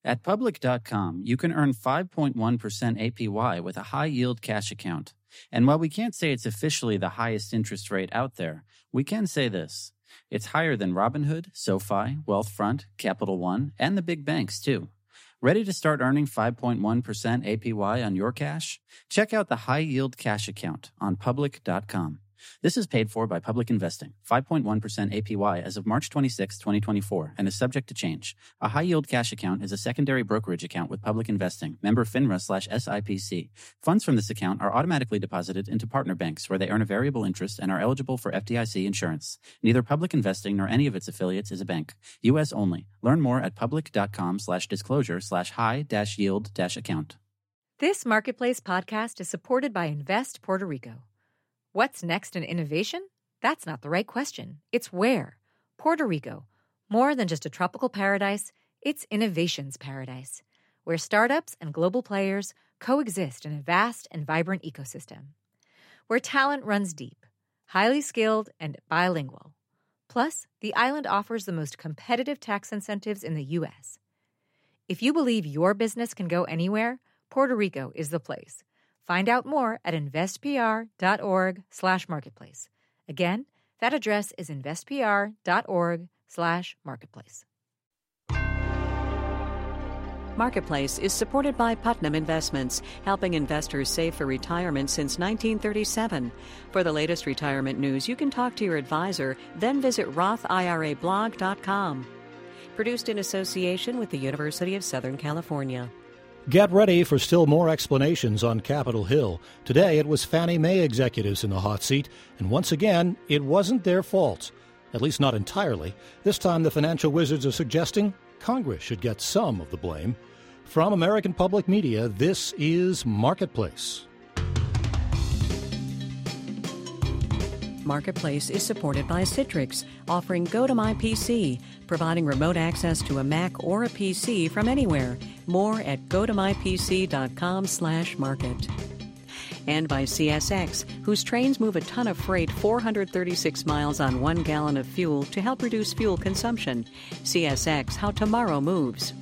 At Public.com, you can earn 5.1% APY with a high-yield cash account. And while we can't say it's officially the highest interest rate out there, we can say this. It's higher than Robinhood, SoFi, Wealthfront, Capital One, and the big banks, too. Ready to start earning 5.1% APY on your cash? Check out the high-yield cash account on Public.com. This is paid for by Public Investing, 5.1% APY as of March 26, 2024, and is subject to change. A high-yield cash account is a secondary brokerage account with Public Investing, member FINRA/SIPC. Funds from this account are automatically deposited into partner banks where they earn a variable interest and are eligible for FDIC insurance. Neither Public Investing nor any of its affiliates is a bank. U.S. only. Learn more at public.com/disclosure/high-yield-account. This Marketplace podcast is supported by Invest Puerto Rico. What's next in innovation? That's not the right question. It's where. Puerto Rico. More than just a tropical paradise, it's innovation's paradise, where startups and global players coexist in a vast and vibrant ecosystem. Where talent runs deep, highly skilled, and bilingual. Plus, the island offers the most competitive tax incentives in the U.S. If you believe your business can go anywhere, Puerto Rico is the place. Find out more at investpr.org/marketplace. Again, that address is investpr.org/marketplace. Marketplace is supported by Putnam Investments, helping investors save for retirement since 1937. For the latest retirement news, you can talk to your advisor, then visit RothIRAblog.com. Produced in association with the University of Southern California. Get ready for still more explanations on Capitol Hill. Today, it was Fannie Mae executives in the hot seat, and once again, it wasn't their fault. At least not entirely. This time, the financial wizards are suggesting Congress should get some of the blame. From American Public Media, this is Marketplace. Marketplace is supported by Citrix, offering Go to My PC, providing remote access to a Mac or a PC from anywhere. More at gotomypc.com/market. And by CSX, whose trains move a ton of freight 436 miles on 1 gallon of fuel to help reduce fuel consumption. CSX, how tomorrow moves.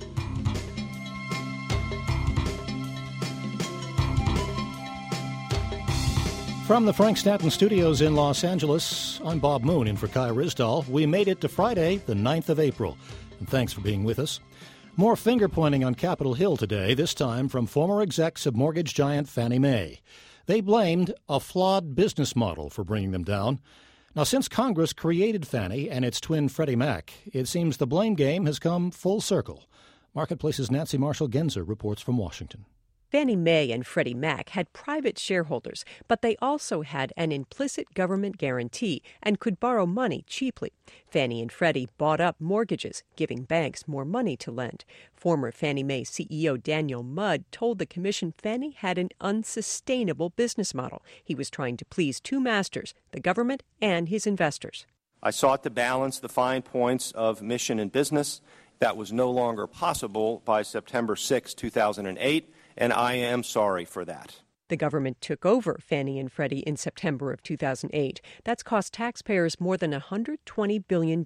From the Frank Stanton Studios in Los Angeles, I'm Bob Moon in for Kai Ryssdal. We made it to Friday, the 9th of April, and thanks for being with us. More finger-pointing on Capitol Hill today, this time from former execs of mortgage giant Fannie Mae. They blamed a flawed business model for bringing them down. Now, since Congress created Fannie and its twin Freddie Mac, it seems the blame game has come full circle. Marketplace's Nancy Marshall-Genzer reports from Washington. Fannie Mae and Freddie Mac had private shareholders, but they also had an implicit government guarantee and could borrow money cheaply. Fannie and Freddie bought up mortgages, giving banks more money to lend. Former Fannie Mae CEO Daniel Mudd told the commission Fannie had an unsustainable business model. He was trying to please two masters, the government and his investors. I sought to balance the fine points of mission and business. That was no longer possible by September 6, 2008. And I am sorry for that. The government took over Fannie and Freddie in September of 2008. That's cost taxpayers more than $120 billion.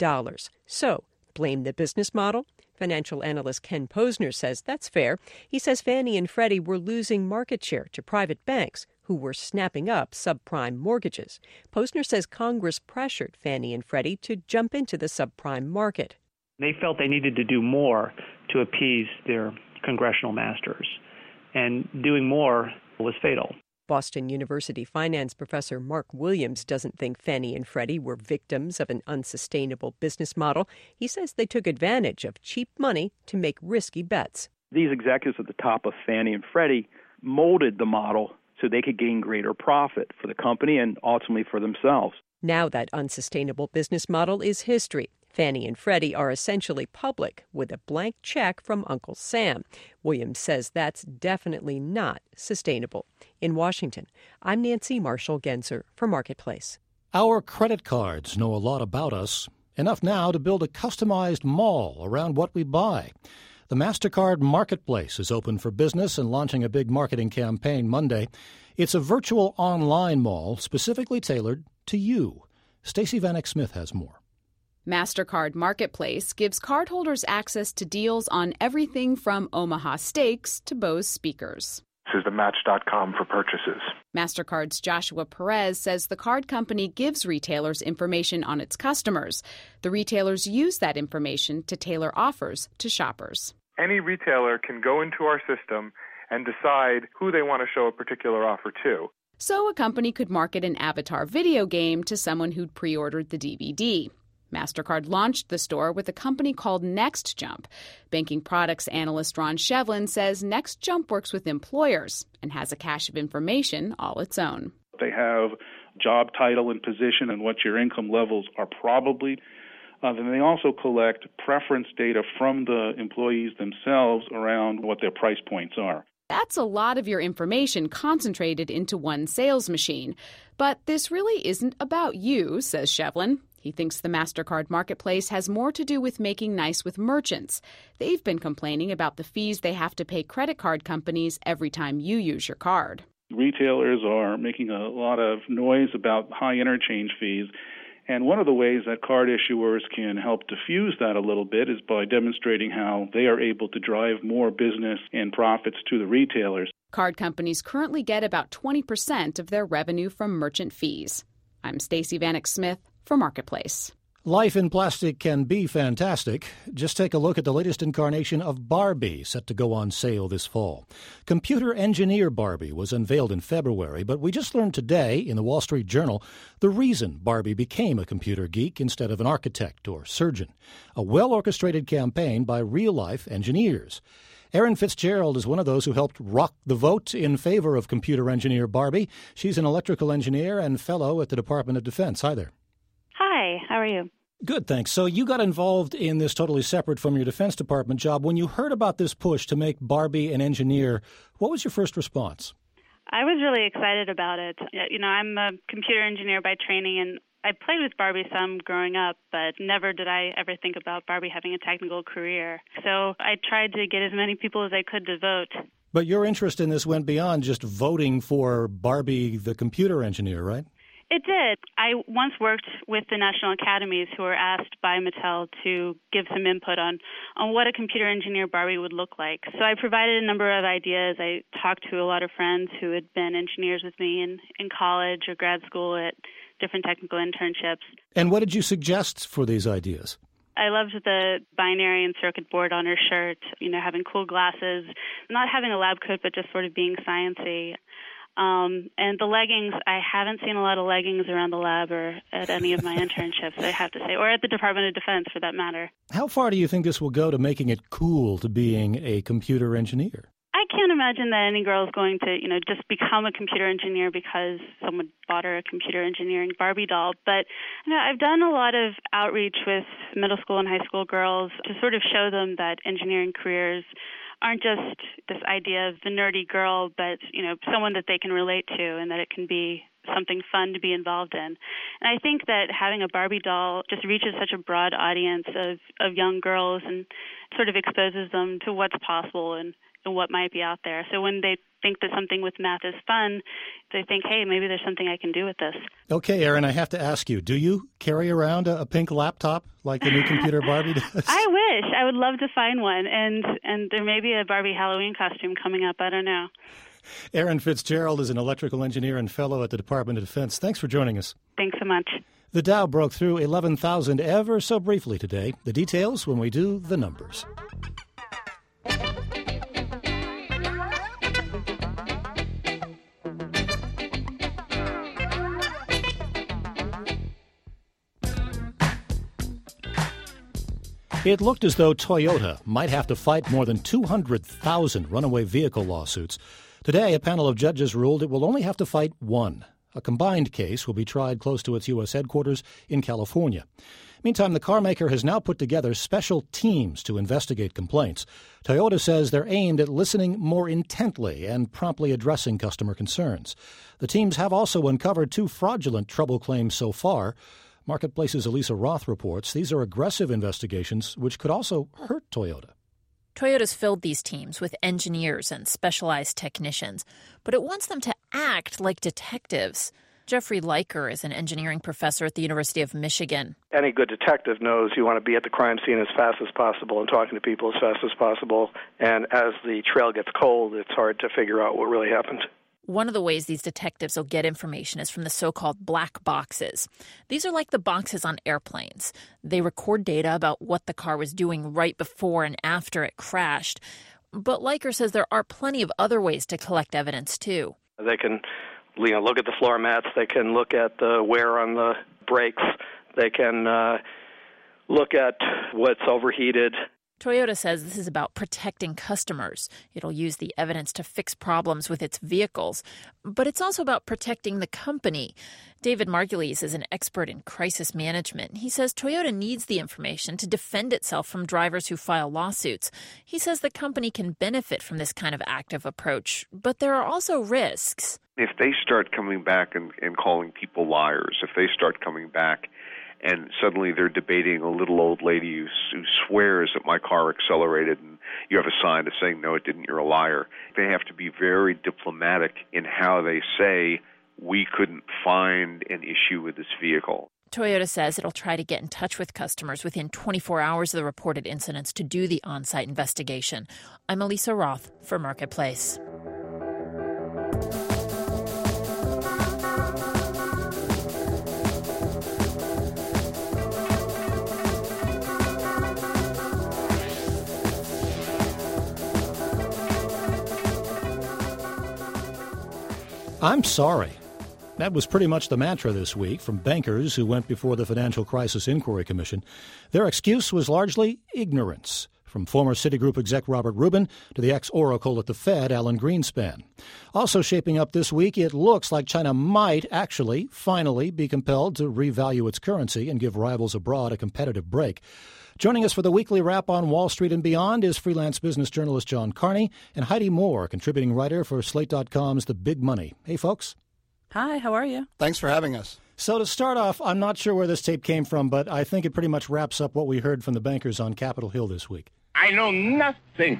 So, blame the business model? Financial analyst Ken Posner says that's fair. He says Fannie and Freddie were losing market share to private banks who were snapping up subprime mortgages. Posner says Congress pressured Fannie and Freddie to jump into the subprime market. They felt they needed to do more to appease their congressional masters. And doing more was fatal. Boston University finance professor Mark Williams doesn't think Fannie and Freddie were victims of an unsustainable business model. He says they took advantage of cheap money to make risky bets. These executives at the top of Fannie and Freddie molded the model so they could gain greater profit for the company and ultimately for themselves. Now that unsustainable business model is history. Fannie and Freddie are essentially public with a blank check from Uncle Sam. Williams says that's definitely not sustainable. In Washington, I'm Nancy Marshall-Genzer for Marketplace. Our credit cards know a lot about us, enough now to build a customized mall around what we buy. The MasterCard Marketplace is open for business and launching a big marketing campaign Monday. It's a virtual online mall specifically tailored to you. Stacey Vanek Smith has more. MasterCard Marketplace gives cardholders access to deals on everything from Omaha Steaks to Bose speakers. This is the Match.com for purchases. MasterCard's Joshua Perez says the card company gives retailers information on its customers. The retailers use that information to tailor offers to shoppers. Any retailer can go into our system and decide who they want to show a particular offer to. So a company could market an Avatar video game to someone who'd pre-ordered the DVD. MasterCard launched the store with a company called NextJump. Banking products analyst Ron Shevlin says NextJump works with employers and has a cache of information all its own. They have job title and position and what your income levels are probably. Then they also collect preference data from the employees themselves around what their price points are. That's a lot of your information concentrated into one sales machine. But this really isn't about you, says Shevlin. He thinks the MasterCard Marketplace has more to do with making nice with merchants. They've been complaining about the fees they have to pay credit card companies every time you use your card. Retailers are making a lot of noise about high interchange fees. And one of the ways that card issuers can help diffuse that a little bit is by demonstrating how they are able to drive more business and profits to the retailers. Card companies currently get about 20% of their revenue from merchant fees. I'm Stacey Vanek Smith for Marketplace. Life in plastic can be fantastic. Just take a look at the latest incarnation of Barbie, set to go on sale this fall. Computer Engineer Barbie was unveiled in February, but we just learned today in the Wall Street Journal the reason Barbie became a computer geek instead of an architect or surgeon. A well-orchestrated campaign by real-life engineers. Erin Fitzgerald is one of those who helped rock the vote in favor of Computer Engineer Barbie. She's an electrical engineer and fellow at the Department of Defense. Hi there. Hi, how are you? Good, thanks. So you got involved in this totally separate from your Defense Department job. When you heard about this push to make Barbie an engineer, what was your first response? I was really excited about it. You know, I'm a computer engineer by training, and I played with Barbie some growing up, but never did I ever think about Barbie having a technical career. So I tried to get as many people as I could to vote. But your interest in this went beyond just voting for Barbie the computer engineer, right? It did. I once worked with the National Academies who were asked by Mattel to give some input on what a computer engineer Barbie would look like. So I provided a number of ideas. I talked to a lot of friends who had been engineers with me in college or grad school at different technical internships. And what did you suggest for these ideas? I loved the binary and circuit board on her shirt, you know, having cool glasses, not having a lab coat, but just sort of being sciencey. And the leggings, I haven't seen a lot of leggings around the lab or at any of my internships, I have to say, or at the Department of Defense for that matter. How far do you think this will go to making it cool to being a computer engineer? I can't imagine that any girl is going to, you know, just become a computer engineer because someone bought her a computer engineering Barbie doll. But, you know, I've done a lot of outreach with middle school and high school girls to sort of show them that engineering careers aren't just this idea of the nerdy girl, but, you know, someone that they can relate to and that it can be something fun to be involved in. And I think that having a Barbie doll just reaches such a broad audience of young girls and sort of exposes them to what's possible and what might be out there. So when they think that something with math is fun, they think, hey, maybe there's something I can do with this. Okay, Erin, I have to ask you, do you carry around a pink laptop like the new computer Barbie does? I wish. I would love to find one. And there may be a Barbie Halloween costume coming up. I don't know. Erin Fitzgerald is an electrical engineer and fellow at the Department of Defense. Thanks for joining us. Thanks so much. The Dow broke through 11,000 ever so briefly today. The details when we do the numbers. It looked as though Toyota might have to fight more than 200,000 runaway vehicle lawsuits. Today, a panel of judges ruled it will only have to fight one. A combined case will be tried close to its U.S. headquarters in California. Meantime, the carmaker has now put together special teams to investigate complaints. Toyota says they're aimed at listening more intently and promptly addressing customer concerns. The teams have also uncovered 2 fraudulent trouble claims so far. Marketplace's Elisa Roth reports these are aggressive investigations which could also hurt Toyota. Toyota's filled these teams with engineers and specialized technicians, but it wants them to act like detectives. Jeffrey Leiker is an engineering professor at the University of Michigan. Any good detective knows you want to be at the crime scene as fast as possible and talking to people as fast as possible. And as the trail gets cold, it's hard to figure out what really happened. One of the ways these detectives will get information is from the so-called black boxes. These are like the boxes on airplanes. They record data about what the car was doing right before and after it crashed. But Leiker says there are plenty of other ways to collect evidence, too. They can look at the floor mats. They can look at the wear on the brakes. They can look at what's overheated. Toyota says this is about protecting customers. It'll use the evidence to fix problems with its vehicles. But it's also about protecting the company. David Margulies is an expert in crisis management. He says Toyota needs the information to defend itself from drivers who file lawsuits. He says the company can benefit from this kind of active approach, but there are also risks. If they start coming back and calling people liars, if they start coming back and suddenly they're debating a little old lady who swears that my car accelerated and you have a sign that's saying, no, it didn't, you're a liar. They have to be very diplomatic in how they say, we couldn't find an issue with this vehicle. Toyota says it'll try to get in touch with customers within 24 hours of the reported incidents to do the on-site investigation. I'm Elisa Roth for Marketplace. I'm sorry. That was pretty much the mantra this week from bankers who went before the Financial Crisis Inquiry Commission. Their excuse was largely ignorance, from former Citigroup exec Robert Rubin to the ex-Oracle at the Fed, Alan Greenspan. Also shaping up this week, it looks like China might actually finally be compelled to revalue its currency and give rivals abroad a competitive break. Joining us for the weekly wrap on Wall Street and beyond is freelance business journalist John Carney and Heidi Moore, contributing writer for Slate.com's The Big Money. Hey, folks. Hi, how are you? Thanks for having us. So to start off, I'm not sure where this tape came from, but I think it pretty much wraps up what we heard from the bankers on Capitol Hill this week. I know nothing.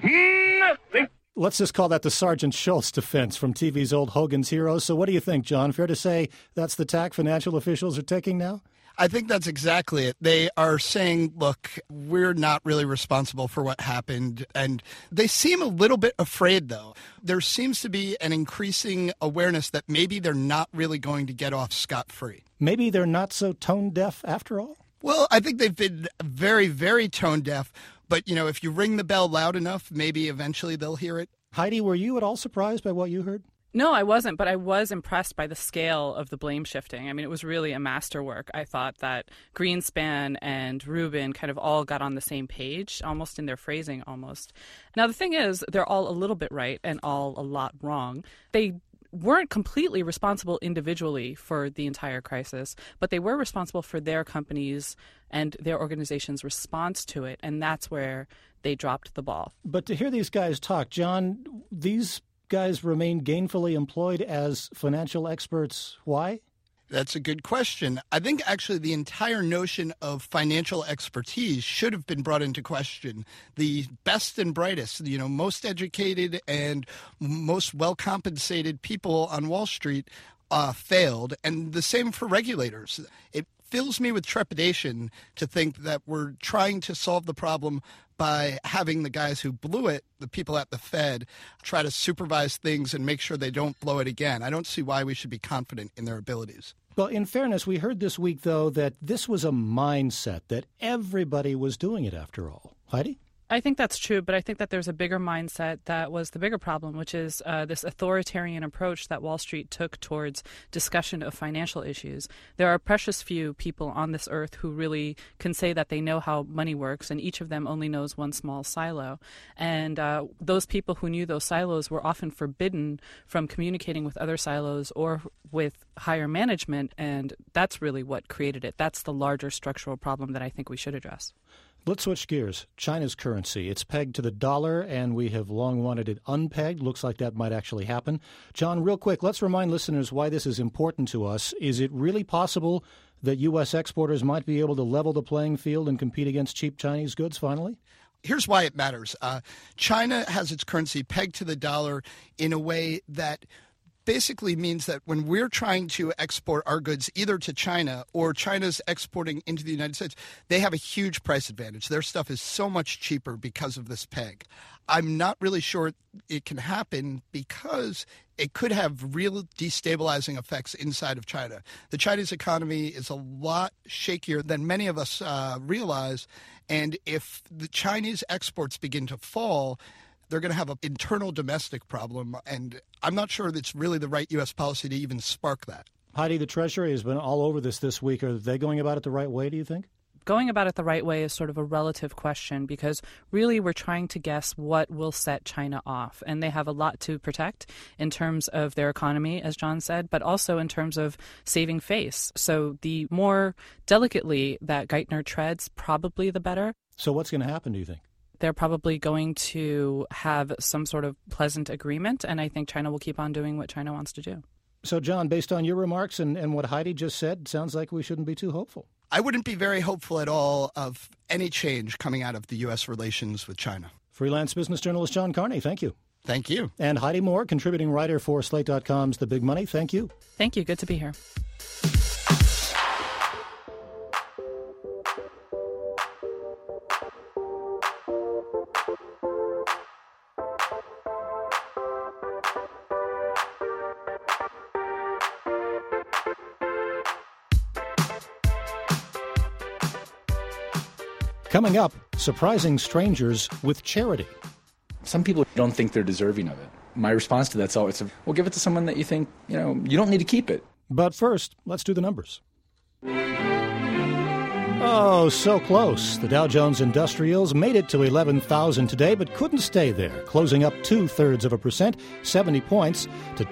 Let's just call that the Sergeant Schultz defense from TV's old Hogan's Heroes. So what do you think, John? Fair to say that's the tack financial officials are taking now? I think that's exactly it. They are saying, look, we're not really responsible for what happened. And they seem a little bit afraid, though. There seems to be an increasing awareness that maybe they're not really going to get off scot-free. Maybe they're not so tone-deaf after all? Well, I think they've been very, very tone-deaf. But, if you ring the bell loud enough, maybe eventually they'll hear it. Heidi, were you at all surprised by what you heard? No, I wasn't, but I was impressed by the scale of the blame shifting. I mean, it was really a masterwork. I thought that Greenspan and Rubin kind of all got on the same page, almost in their phrasing almost. Now, the thing is, they're all a little bit right and all a lot wrong. They weren't completely responsible individually for the entire crisis, but they were responsible for their companies and their organization's response to it, and that's where they dropped the ball. But to hear these guys talk, John, these guys remain gainfully employed as financial experts. Why? That's a good question. I think actually the entire notion of financial expertise should have been brought into question. The best and brightest, most educated and most well-compensated people on Wall Street failed, and the same for regulators. It fills me with trepidation to think that we're trying to solve the problem by having the guys who blew it, the people at the Fed, try to supervise things and make sure they don't blow it again. I don't see why we should be confident in their abilities. Well, in fairness, we heard this week, though, that this was a mindset, that everybody was doing it after all. Heidi? I think that's true, but I think that there's a bigger mindset that was the bigger problem, which is this authoritarian approach that Wall Street took towards discussion of financial issues. There are precious few people on this earth who really can say that they know how money works, and each of them only knows one small silo. And those people who knew those silos were often forbidden from communicating with other silos or with higher management, and that's really what created it. That's the larger structural problem that I think we should address. Let's switch gears. China's currency. It's pegged to the dollar, and we have long wanted it unpegged. Looks like that might actually happen. John, real quick, let's remind listeners why this is important to us. Is it really possible that U.S. exporters might be able to level the playing field and compete against cheap Chinese goods finally? Here's why it matters. China has its currency pegged to the dollar in a way that basically means that when we're trying to export our goods either to China or China's exporting into the United States, they have a huge price advantage. Their stuff is so much cheaper because of this peg. I'm not really sure it can happen because it could have real destabilizing effects inside of China. The Chinese economy is a lot shakier than many of us realize, and if the Chinese exports begin to fall, they're going to have an internal domestic problem, and I'm not sure that's really the right U.S. policy to even spark that. Heidi, the Treasury has been all over this week. Are they going about it the right way, do you think? Going about it the right way is sort of a relative question because really we're trying to guess what will set China off. And they have a lot to protect in terms of their economy, as John said, but also in terms of saving face. So the more delicately that Geithner treads, probably the better. So what's going to happen, do you think? They're probably going to have some sort of pleasant agreement, and I think China will keep on doing what China wants to do. So, John, based on your remarks and what Heidi just said, sounds like we shouldn't be too hopeful. I wouldn't be very hopeful at all of any change coming out of the U.S. relations with China. Freelance business journalist John Carney, thank you. Thank you. And Heidi Moore, contributing writer for Slate.com's The Big Money, thank you. Thank you. Good to be here. Coming up, surprising strangers with charity. Some people don't think they're deserving of it. My response to that's always, well, give it to someone that you think, you don't need to keep it. But first, let's do the numbers. Oh, so close. The Dow Jones Industrials made it to 11,000 today, but couldn't stay there, closing up 0.2%, 70 points, to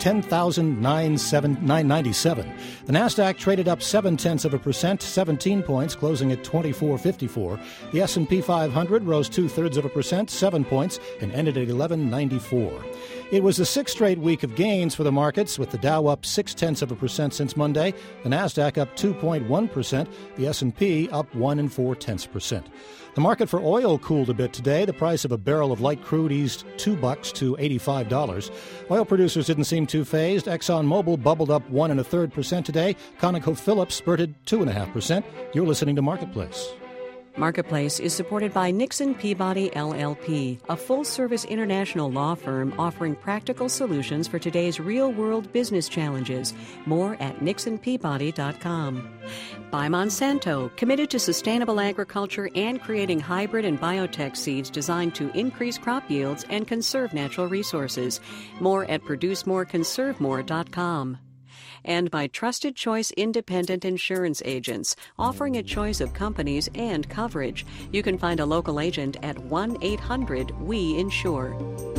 10,997. The Nasdaq traded up 0.7%, 17 points, closing at 2454. The S&P 500 rose 0.2%, 7 points, and ended at 1194. It was the sixth straight week of gains for the markets, with the Dow up 0.6% since Monday, the Nasdaq up 2.1%, the S&P up 1.4%. The market for oil cooled a bit today. The price of a barrel of light crude eased $2 to $85. Oil producers didn't seem too phased. ExxonMobil bubbled up 1.33% today. ConocoPhillips spurted 2.5%. You're listening to Marketplace. Marketplace is supported by Nixon Peabody LLP, a full-service international law firm offering practical solutions for today's real-world business challenges. More at nixonpeabody.com. By Monsanto, committed to sustainable agriculture and creating hybrid and biotech seeds designed to increase crop yields and conserve natural resources. More at producemoreconservemore.com. And by Trusted Choice Independent Insurance Agents, offering a choice of companies and coverage. You can find a local agent at 1-800-WE-INSURE.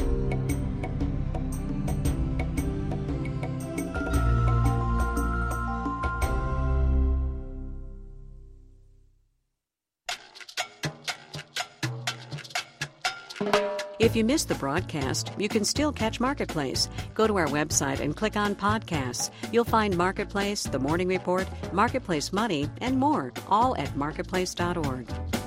If you missed the broadcast, you can still catch Marketplace. Go to our website and click on podcasts. You'll find Marketplace, The Morning Report, Marketplace Money, and more, all at marketplace.org.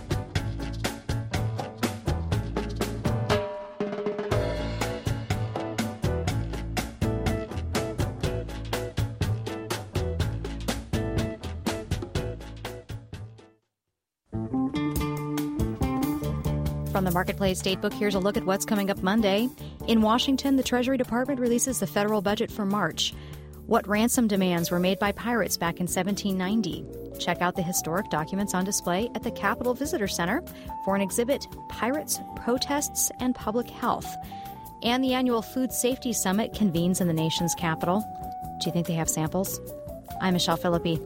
From the Marketplace Datebook, here's a look at what's coming up Monday. In Washington, the Treasury Department releases the federal budget for March. What ransom demands were made by pirates back in 1790? Check out the historic documents on display at the Capitol Visitor Center for an exhibit, Pirates, Protests, and Public Health. And the annual Food Safety Summit convenes in the nation's capital. Do you think they have samples? I'm Michelle Philippi.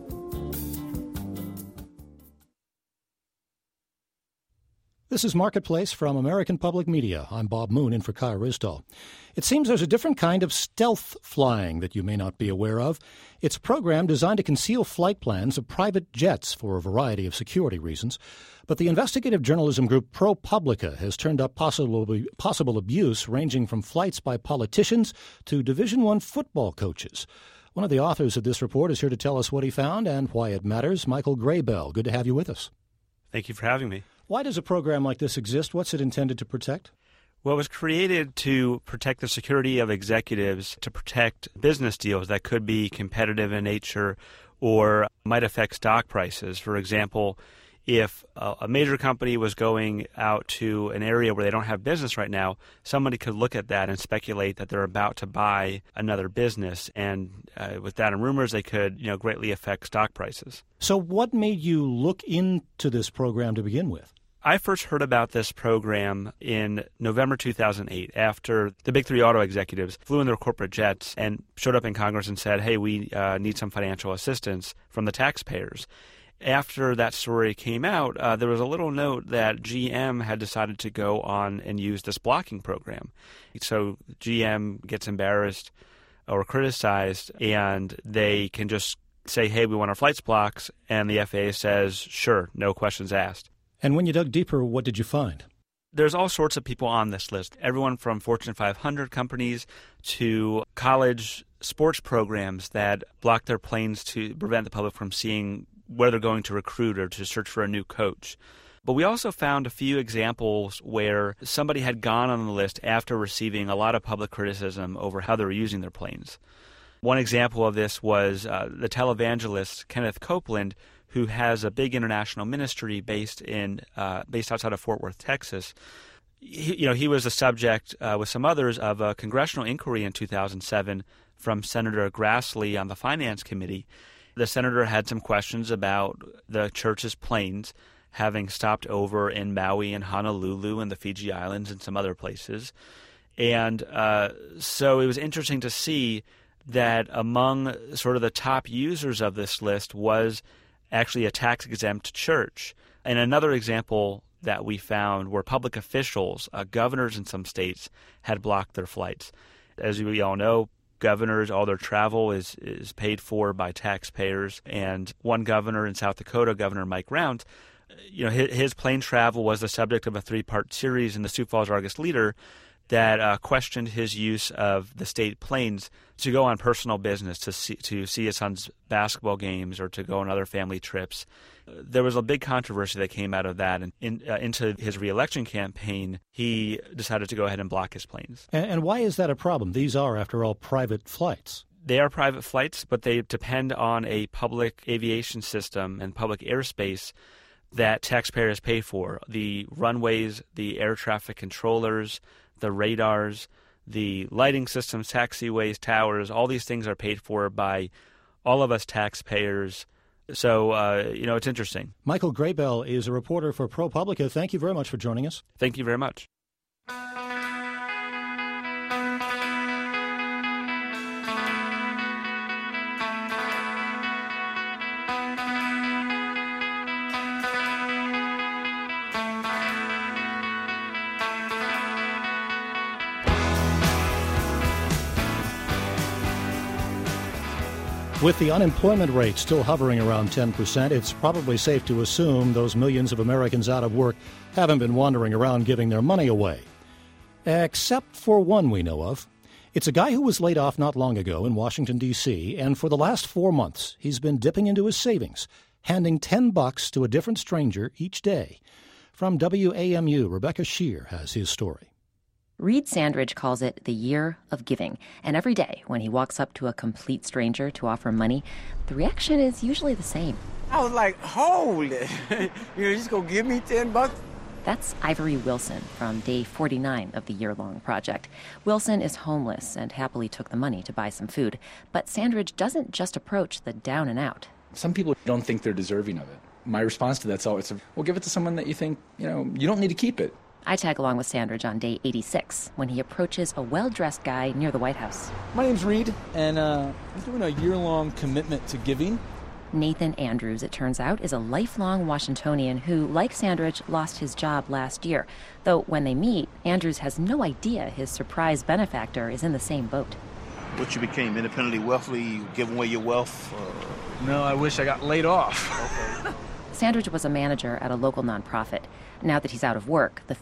This is Marketplace from American Public Media. I'm Bob Moon in for Kaya Risdall. It seems there's a different kind of stealth flying that you may not be aware of. It's a program designed to conceal flight plans of private jets for a variety of security reasons. But the investigative journalism group ProPublica has turned up possible abuse ranging from flights by politicians to Division I football coaches. One of the authors of this report is here to tell us what he found and why it matters. Michael Graybell, good to have you with us. Thank you for having me. Why does a program like this exist? What's it intended to protect? Well, it was created to protect the security of executives, to protect business deals that could be competitive in nature or might affect stock prices. For example, if a major company was going out to an area where they don't have business right now, somebody could look at that and speculate that they're about to buy another business. And with that and rumors, they could greatly affect stock prices. So what made you look into this program to begin with? I first heard about this program in November 2008 after the big three auto executives flew in their corporate jets and showed up in Congress and said, hey, we need some financial assistance from the taxpayers. After that story came out, there was a little note that GM had decided to go on and use this blocking program. So GM gets embarrassed or criticized, and they can just say, hey, we want our flights blocked, and the FAA says, sure, no questions asked. And when you dug deeper, what did you find? There's all sorts of people on this list, everyone from Fortune 500 companies to college sports programs that block their planes to prevent the public from seeing where they're going to recruit or to search for a new coach. But we also found a few examples where somebody had gone on the list after receiving a lot of public criticism over how they were using their planes. One example of this was the televangelist Kenneth Copeland, who has a big international ministry based outside of Fort Worth, Texas. He was the subject with some others of a congressional inquiry in 2007 from Senator Grassley on the Finance Committee. The senator had some questions about the church's planes having stopped over in Maui and Honolulu and the Fiji Islands and some other places. And so it was interesting to see that among sort of the top users of this list was actually a tax-exempt church. And another example that we found were public officials, governors in some states, had blocked their flights. As we all know, governors, all their travel is paid for by taxpayers. And one governor in South Dakota, Governor Mike Rounds, his plane travel was the subject of a 3-part series in the Sioux Falls Argus-Leader that questioned his use of the state planes to go on personal business, to see his son's basketball games or to go on other family trips. There was a big controversy that came out of that, and into his re-election campaign, he decided to go ahead and block his planes. And why is that a problem? These are, after all, private flights. They are private flights, but they depend on a public aviation system and public airspace that taxpayers pay for. The runways, the air traffic controllers, the radars, the lighting systems, taxiways, towers, all these things are paid for by all of us taxpayers. So, it's interesting. Michael Graybell is a reporter for ProPublica. Thank you very much for joining us. Thank you very much. With the unemployment rate still hovering around 10%, it's probably safe to assume those millions of Americans out of work haven't been wandering around giving their money away. Except for one we know of. It's a guy who was laid off not long ago in Washington, D.C., and for the last 4 months he's been dipping into his savings, handing $10 to a different stranger each day. From WAMU, Rebecca Shear has his story. Reed Sandridge calls it the year of giving, and every day when he walks up to a complete stranger to offer money, the reaction is usually the same. I was like, hold it. You're just going to give me $10? That's Ivory Wilson from day 49 of the year-long project. Wilson is homeless and happily took the money to buy some food, but Sandridge doesn't just approach the down and out. Some people don't think they're deserving of it. My response to that's always, well, give it to someone that you think, you don't need to keep it. I tag along with Sandridge on day 86 when he approaches a well-dressed guy near the White House. My name's Reed, and I'm doing a year-long commitment to giving. Nathan Andrews, it turns out, is a lifelong Washingtonian who, like Sandridge, lost his job last year. Though when they meet, Andrews has no idea his surprise benefactor is in the same boat. What, you became independently wealthy, you giving away your wealth? No, I wish I got laid off. Okay. Sandridge was a manager at a local nonprofit. Now that he's out of work, the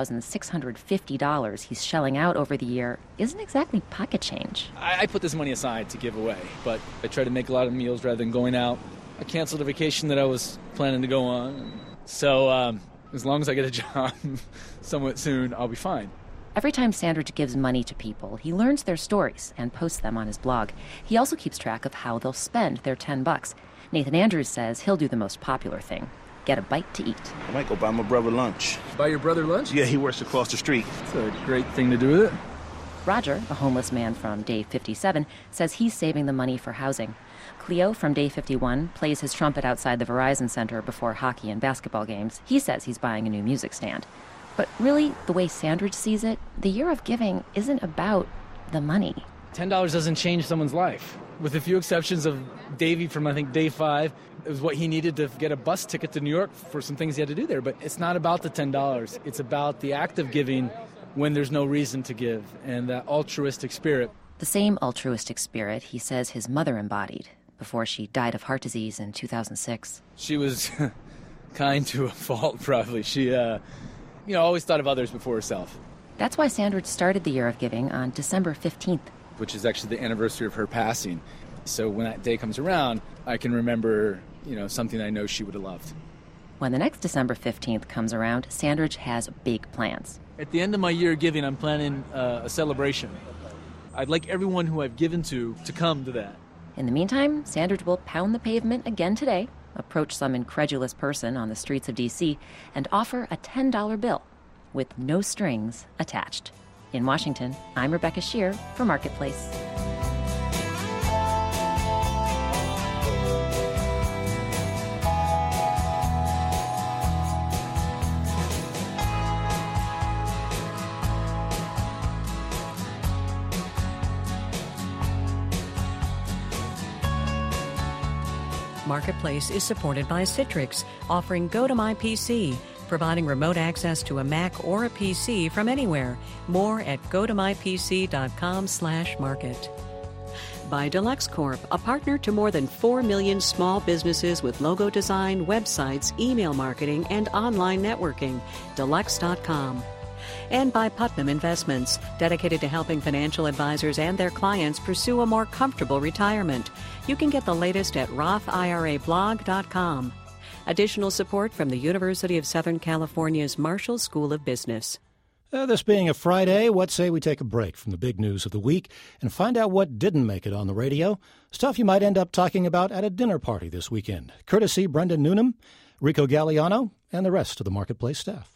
$3,650 he's shelling out over the year isn't exactly pocket change. I put this money aside to give away, but I try to make a lot of meals rather than going out. I canceled a vacation that I was planning to go on. So as long as I get a job somewhat soon, I'll be fine. Every time Sandridge gives money to people, he learns their stories and posts them on his blog. He also keeps track of how they'll spend their $10. Nathan Andrews says he'll do the most popular thing: get a bite to eat. I might go buy my brother lunch. Buy your brother lunch? Yeah, he works across the street. It's a great thing to do with it. Roger, a homeless man from Day 57, says he's saving the money for housing. Cleo from Day 51 plays his trumpet outside the Verizon Center before hockey and basketball games. He says he's buying a new music stand. But really, the way Sandridge sees it, the year of giving isn't about the money. $10 doesn't change someone's life. With a few exceptions of Davey from, I think, Day 5, it was what he needed to get a bus ticket to New York for some things he had to do there. But it's not about the $10. It's about the act of giving when there's no reason to give, and that altruistic spirit. The same altruistic spirit he says his mother embodied before she died of heart disease in 2006. She was kind to a fault, probably. She, always thought of others before herself. That's why Sandridge started the Year of Giving on December 15th. Which is actually the anniversary of her passing. So when that day comes around, I can remember, something I know she would have loved. When the next December 15th comes around, Sandridge has big plans. At the end of my Year of Giving, I'm planning a celebration. I'd like everyone who I've given to come to that. In the meantime, Sandridge will pound the pavement again today, approach some incredulous person on the streets of D.C., and offer a $10 bill with no strings attached. In Washington, I'm Rebecca Shear for Marketplace. Marketplace is supported by Citrix, offering Go to My PC, providing remote access to a Mac or a PC from anywhere. More at gotomypc.com/market. By Deluxe Corp, a partner to more than 4 million small businesses with logo design, websites, email marketing, and online networking. Deluxe.com. And by Putnam Investments, dedicated to helping financial advisors and their clients pursue a more comfortable retirement. You can get the latest at RothIRAblog.com. Additional support from the University of Southern California's Marshall School of Business. This being a Friday, what say we take a break from the big news of the week and find out what didn't make it on the radio? Stuff you might end up talking about at a dinner party this weekend. Courtesy Brendan Noonan, Rico Galliano, and the rest of the Marketplace staff.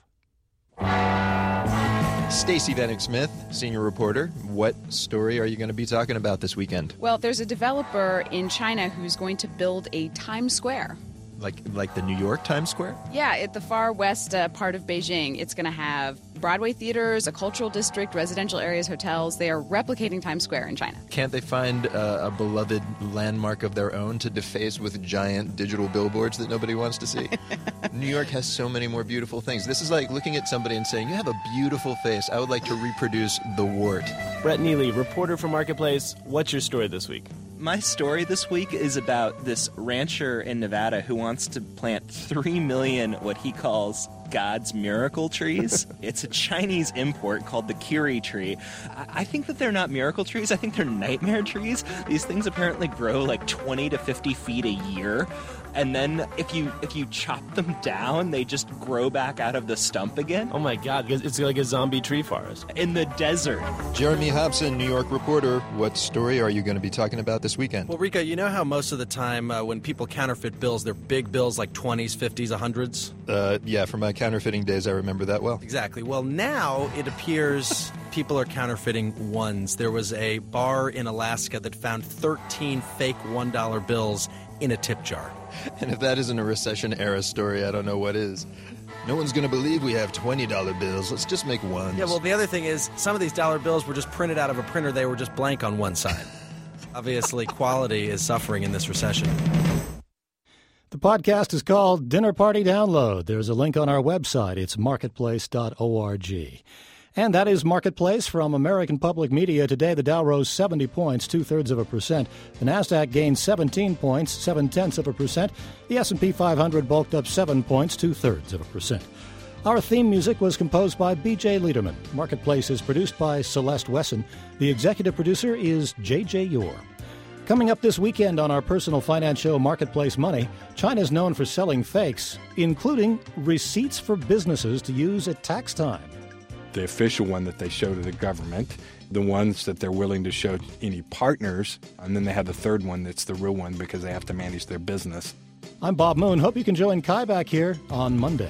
Stacey Vanek-Smith, senior reporter. What story are you going to be talking about this weekend? Well, there's a developer in China who's going to build a Times Square. Like the New York Times Square? Yeah, at the far west part of Beijing. It's going to have Broadway theaters, a cultural district, residential areas, hotels. They are replicating Times Square in China. Can't they find a beloved landmark of their own to deface with giant digital billboards that nobody wants to see? New York has so many more beautiful things. This is like looking at somebody and saying, you have a beautiful face. I would like to reproduce the wart. Brett Neely, reporter for Marketplace. What's your story this week? My story this week is about this rancher in Nevada who wants to plant 3 million what he calls God's miracle trees. It's a Chinese import called the Kiri tree. I think that they're not miracle trees. I think they're nightmare trees. These things apparently grow like 20 to 50 feet a year. And then if you chop them down, they just grow back out of the stump again. Oh my God, it's like a zombie tree forest. In the desert. Jeremy Hobson, New York reporter. What story are you going to be talking about this weekend? Well, Rika, you know how most of the time when people counterfeit bills, they're big bills like 20s, 50s, 100s? Yeah, from my counterfeiting days, I remember that well. Exactly. Well, now it appears people are counterfeiting ones. There was a bar in Alaska that found 13 fake $1 bills in a tip jar. And if that isn't a recession-era story, I don't know what is. No one's going to believe we have $20 bills. Let's just make ones. Yeah, well, the other thing is some of these dollar bills were just printed out of a printer. They were just blank on one side. Obviously, quality is suffering in this recession. The podcast is called Dinner Party Download. There's a link on our website. It's marketplace.org. And that is Marketplace from American Public Media. Today, the Dow rose 70 points, 0.2%. The Nasdaq gained 17 points, 0.7%. The S&P 500 bulked up 7 points, 0.2%. Our theme music was composed by B.J. Liederman. Marketplace is produced by Celeste Wesson. The executive producer is J.J. Yore. Coming up this weekend on our personal finance show, Marketplace Money, China is known for selling fakes, including receipts for businesses to use at tax time. the official one that they show to the government, the ones that they're willing to show any partners, and then they have the third one that's the real one because they have to manage their business. I'm Bob Moon. Hope you can join Kai back here on Monday.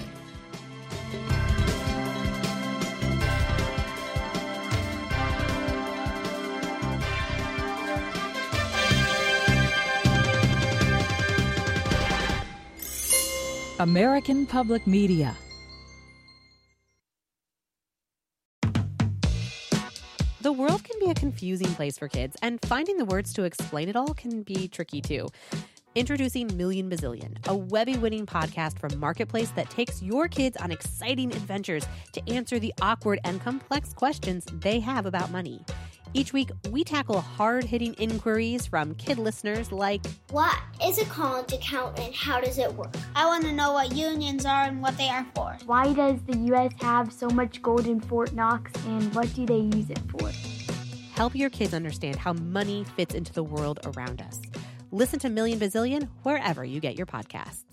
American Public Media. The world can be a confusing place for kids, and finding the words to explain it all can be tricky too. Introducing Million Bazillion, a Webby-winning podcast from Marketplace that takes your kids on exciting adventures to answer the awkward and complex questions they have about money. Each week, we tackle hard-hitting inquiries from kid listeners like, what is a college account and how does it work? I want to know what unions are and what they are for. Why does the U.S. have so much gold in Fort Knox and what do they use it for? Help your kids understand how money fits into the world around us. Listen to Million Bazillion wherever you get your podcasts.